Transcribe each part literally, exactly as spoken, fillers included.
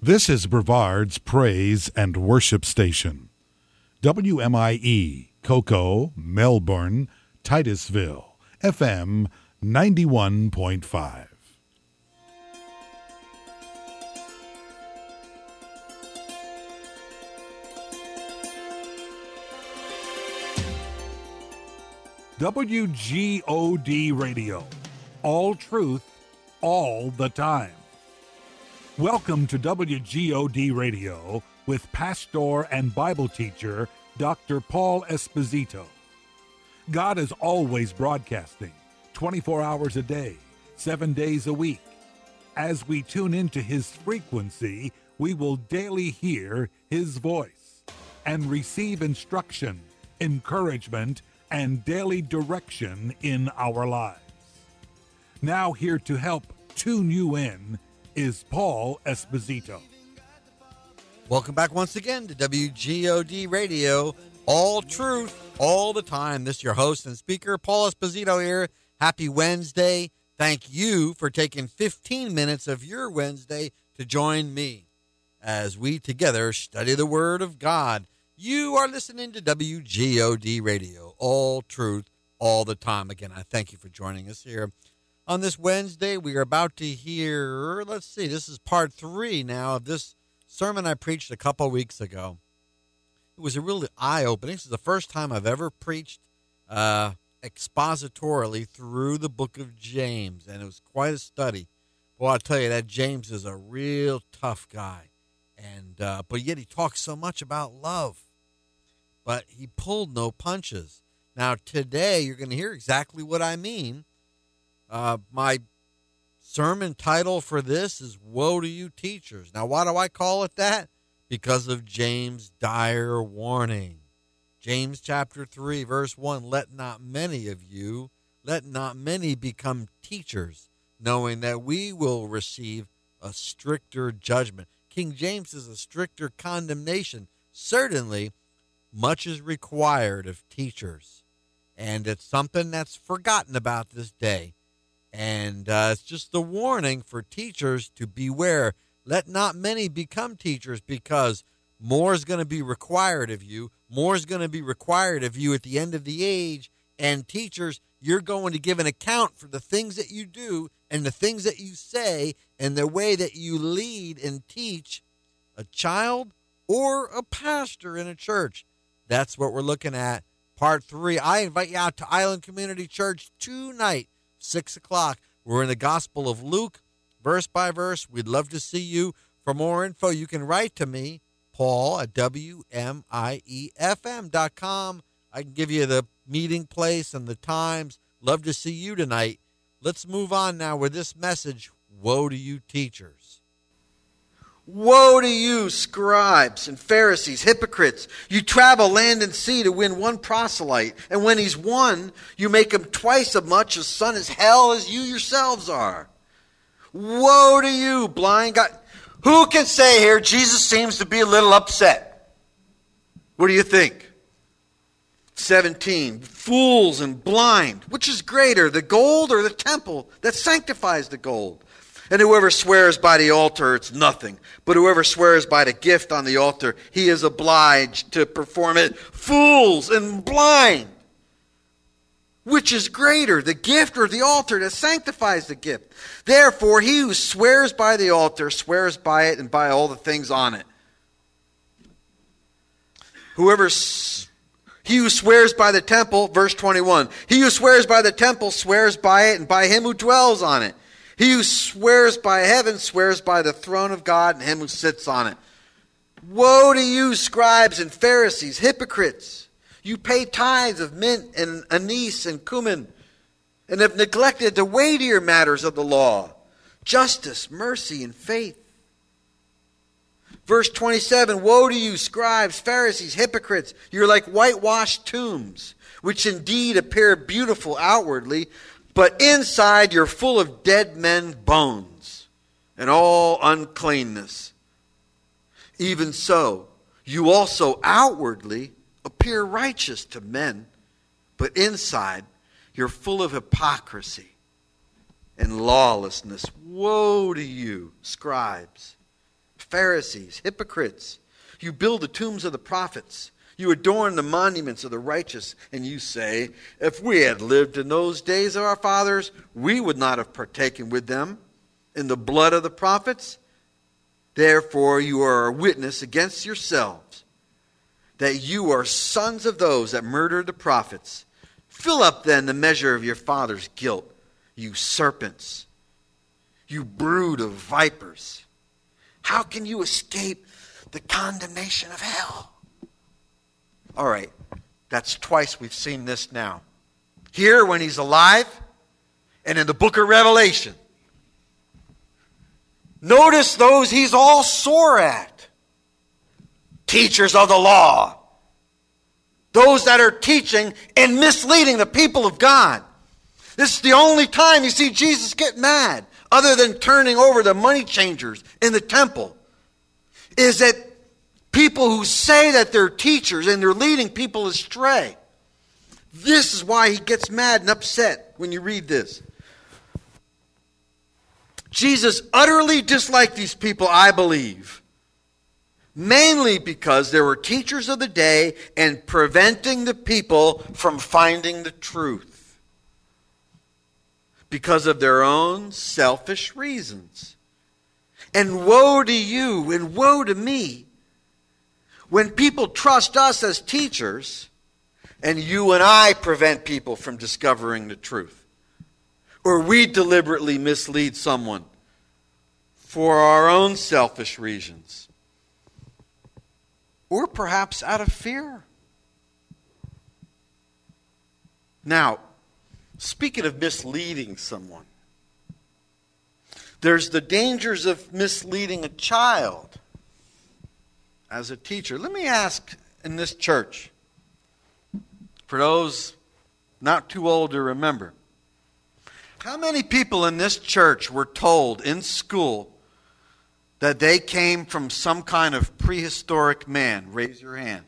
This is Brevard's Praise and Worship Station. W M I E, Cocoa, Melbourne, Titusville, F M ninety-one point five. W G O D Radio. All truth, all the time. Welcome to W G O D Radio with pastor and Bible teacher Doctor Paul Esposito. God is always broadcasting, twenty-four hours a day, seven days a week. As we tune into his frequency, we will daily hear his voice and receive instruction, encouragement, and daily direction in our lives. Now here to help tune you in is Paul Esposito. Welcome back once again to W G O D Radio, all truth, all the time. This is your host and speaker, Paul Esposito here. Happy Wednesday. Thank you for taking fifteen minutes of your Wednesday to join me as we together study the Word of God. You are listening to W G O D Radio, all truth, all the time. Again, I thank you for joining us here. On this Wednesday, we are about to hear, let's see, this is part three now of this sermon I preached a couple weeks ago. It was a really eye-opening. This is the first time I've ever preached uh, expositorily through the book of James, and it was quite a study. Well, I'll tell you that James is a real tough guy, and uh, but yet he talks so much about love, but he pulled no punches. Now, today, you're going to hear exactly what I mean. Uh, my sermon title for this is Woe to You Teachers. Now, why do I call it that? Because of James' dire warning. James chapter three, verse one, let not many of you, let not many become teachers, knowing that we will receive a stricter judgment. King James is a stricter condemnation. Certainly, much is required of teachers, and it's something that's forgotten about this day. And uh, it's just the warning for teachers to beware. Let not many become teachers, because more is going to be required of you. More is going to be required of you at the end of the age. And teachers, you're going to give an account for the things that you do and the things that you say and the way that you lead and teach a child or a pastor in a church. That's what we're looking at. Part three. I invite you out to Island Community Church tonight. Six o'clock. We're in the Gospel of Luke, verse by verse. We'd love to see you. For more info, you can write to me, Paul at W M I E F M dot com. I can give you the meeting place and the times. Love to see you tonight. Let's move on now with this message. Woe to you, teachers. Woe to you, scribes and Pharisees, hypocrites! You travel land and sea to win one proselyte, and when he's won, you make him twice as much a son as hell as you yourselves are. Woe to you, blind guy! Who can say here Jesus seems to be a little upset? What do you think? seventeen. Fools and blind. Which is greater, the gold or the temple that sanctifies the gold? And whoever swears by the altar, it's nothing. But whoever swears by the gift on the altar, he is obliged to perform it. Fools and blind! Which is greater, the gift or the altar that sanctifies the gift? Therefore, he who swears by the altar swears by it and by all the things on it. Whoever, he who swears by the temple, verse twenty-one, he who swears by the temple swears by it and by him who dwells on it. He who swears by heaven swears by the throne of God and him who sits on it. Woe to you, scribes and Pharisees, hypocrites! You pay tithes of mint and anise and cumin, and have neglected the weightier matters of the law, justice, mercy, and faith. Verse twenty-seven, woe to you, scribes, Pharisees, hypocrites! You're like whitewashed tombs, which indeed appear beautiful outwardly, but inside you're full of dead men's bones and all uncleanness. Even so, you also outwardly appear righteous to men, but inside you're full of hypocrisy and lawlessness. Woe to you, scribes, Pharisees, hypocrites, you build the tombs of the prophets. You adorn the monuments of the righteous, and you say, if we had lived in those days of our fathers, we would not have partaken with them in the blood of the prophets. Therefore you are a witness against yourselves, that you are sons of those that murdered the prophets. Fill up then the measure of your father's guilt, you serpents, you brood of vipers. How can you escape the condemnation of hell? All right, that's twice we've seen this now. Here when he's alive, and in the book of Revelation. Notice those he's all sore at. Teachers of the law. Those that are teaching and misleading the people of God. This is the only time you see Jesus get mad, other than turning over the money changers in the temple, is that people who say that they're teachers and they're leading people astray. This is why he gets mad and upset when you read this. Jesus utterly disliked these people, I believe, mainly because they were teachers of the day and preventing the people from finding the truth because of their own selfish reasons. And woe to you and woe to me when people trust us as teachers and you and I prevent people from discovering the truth. Or we deliberately mislead someone for our own selfish reasons. Or perhaps out of fear. Now, speaking of misleading someone, there's the dangers of misleading a child as a teacher. Let me ask in this church, for those not too old to remember, how many people in this church were told in school that they came from some kind of prehistoric man? Raise your hand.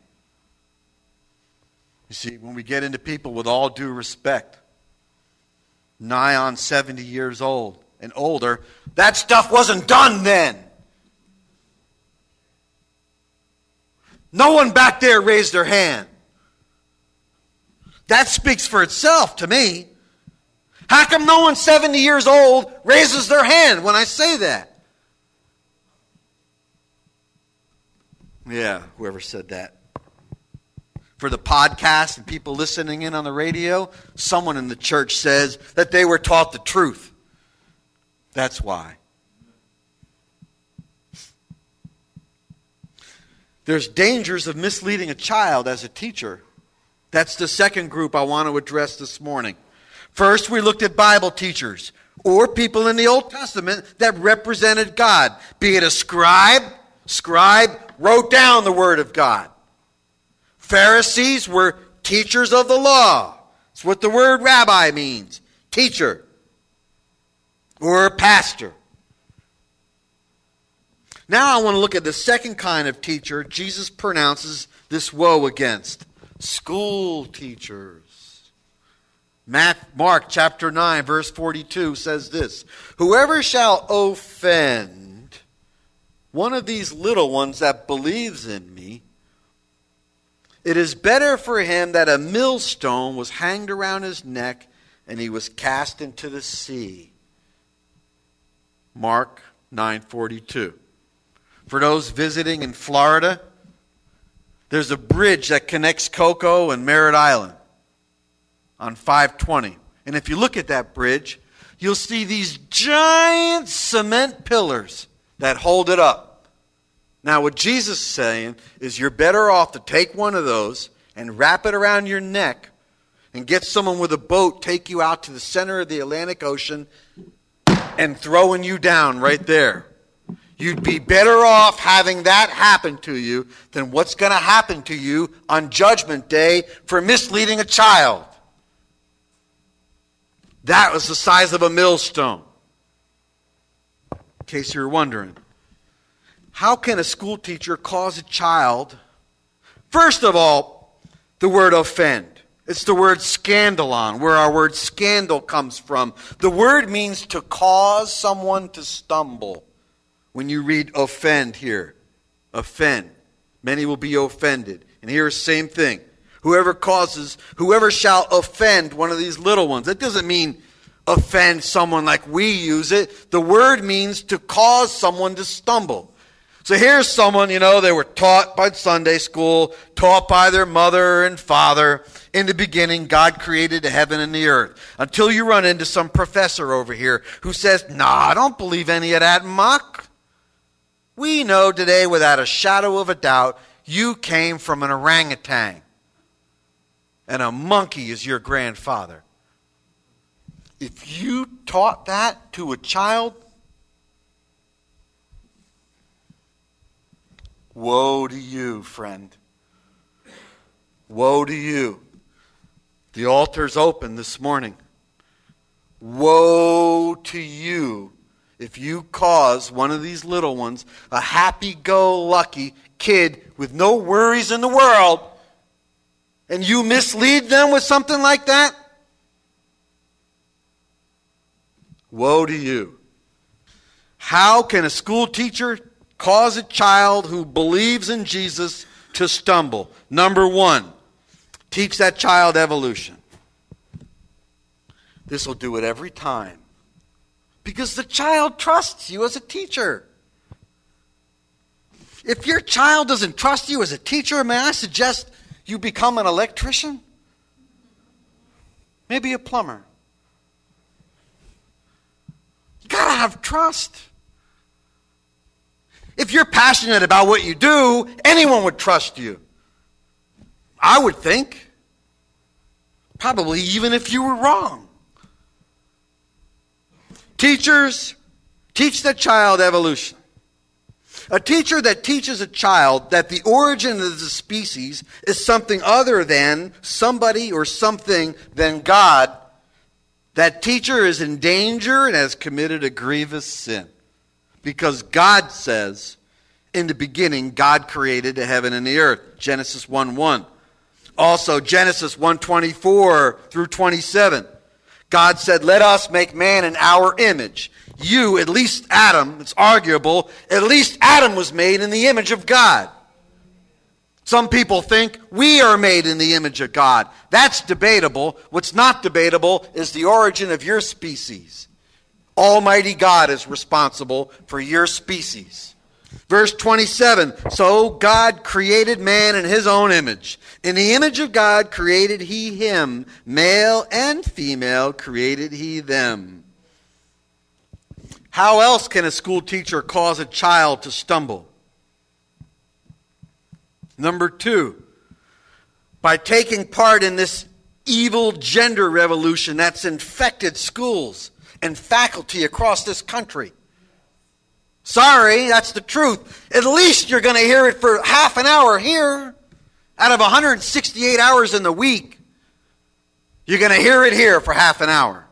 You see, when we get into people with all due respect, nigh on seventy years old and older, that stuff wasn't done then. No one back there raised their hand. That speaks for itself to me. How come no one seventy years old raises their hand when I say that? Yeah, whoever said that. For the podcast and people listening in on the radio, someone in the church says that they were taught the truth. That's why. There's dangers of misleading a child as a teacher. That's the second group I want to address this morning. First, we looked at Bible teachers, or people in the Old Testament that represented God. Be it a scribe, scribe wrote down the Word of God. Pharisees were teachers of the law. That's what the word rabbi means. Teacher. Or pastor. Now I want to look at the second kind of teacher Jesus pronounces this woe against. School teachers. Mark chapter nine verse forty-two says this. Whoever shall offend one of these little ones that believes in me, it is better for him that a millstone was hanged around his neck and he was cast into the sea. Mark nine forty-two. For those visiting in Florida, there's a bridge that connects Cocoa and Merritt Island on five twenty. And if you look at that bridge, you'll see these giant cement pillars that hold it up. Now, what Jesus is saying is you're better off to take one of those and wrap it around your neck and get someone with a boat take you out to the center of the Atlantic Ocean and throwing you down right there. You'd be better off having that happen to you than what's going to happen to you on Judgment Day for misleading a child. That was the size of a millstone. In case you're wondering. How can a school teacher cause a child? First of all, the word offend. It's the word scandalon, where our word scandal comes from. The word means to cause someone to stumble when you read offend here. Offend. Many will be offended. And here, same thing. Whoever causes, whoever shall offend one of these little ones. That doesn't mean offend someone like we use it. The word means to cause someone to stumble. So here's someone, you know, they were taught by Sunday school, taught by their mother and father. In the beginning, God created the heaven and the earth. Until you run into some professor over here who says, nah, I don't believe any of that muck. We know today without a shadow of a doubt, you came from an orangutan. And a monkey is your grandfather. If you taught that to a child, woe to you, friend. Woe to you. The altar's open this morning. Woe to you if you cause one of these little ones, a happy-go-lucky kid with no worries in the world, and you mislead them with something like that. Woe to you. How can a school teacher cause a child who believes in Jesus to stumble? Number one, teach that child evolution. This will do it every time. Because the child trusts you as a teacher. If your child doesn't trust you as a teacher, may I suggest you become an electrician? Maybe a plumber. You gotta have trust. If you're passionate about what you do, anyone would trust you. I would think. Probably even if you were wrong. Teachers, teach the child evolution. A teacher that teaches a child that the origin of the species is something other than somebody or something than God, that teacher is in danger and has committed a grievous sin. Because God says, in the beginning, God created the heaven and the earth. Genesis one one. Also, Genesis one twenty-four through twenty-seven. God said, let us make man in our image. You, at least Adam, it's arguable, at least Adam was made in the image of God. Some people think we are made in the image of God. That's debatable. What's not debatable is the origin of your species. Almighty God is responsible for your species. Verse twenty-seven, so God created man in his own image. In the image of God created he him. Male and female created he them. How else can a school teacher cause a child to stumble? Number two, by taking part in this evil gender revolution that's infected schools and faculty across this country. Sorry, that's the truth. At least you're going to hear it for half an hour here. Out of one hundred sixty-eight hours in the week, you're going to hear it here for half an hour.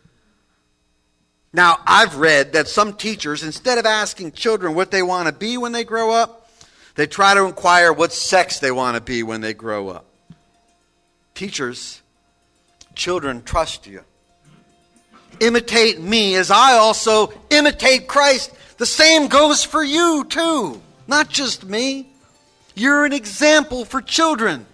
Now, I've read that some teachers, instead of asking children what they want to be when they grow up, they try to inquire what sex they want to be when they grow up. Teachers, children trust you. Imitate me as I also imitate Christ. The same goes for you too, not just me. You're an example for children.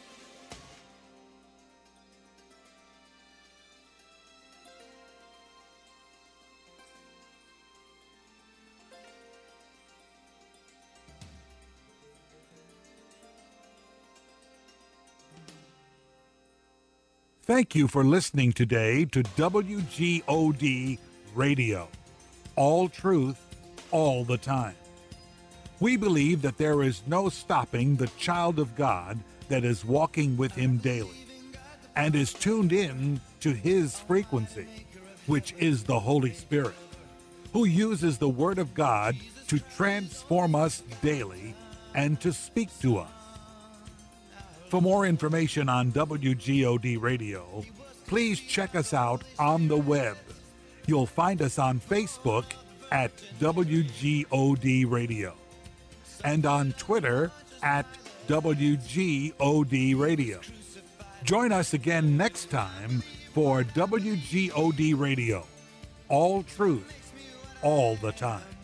Thank you for listening today to W G O D Radio. All truth, all the time. We believe that there is no stopping the child of God that is walking with him daily and is tuned in to his frequency, which is the Holy Spirit, who uses the Word of God to transform us daily and to speak to us. For more information on W G O D Radio, please check us out on the web. You'll find us on Facebook at W G O D Radio and on Twitter at W G O D Radio. Join us again next time for W G O D Radio. All truth, all the time.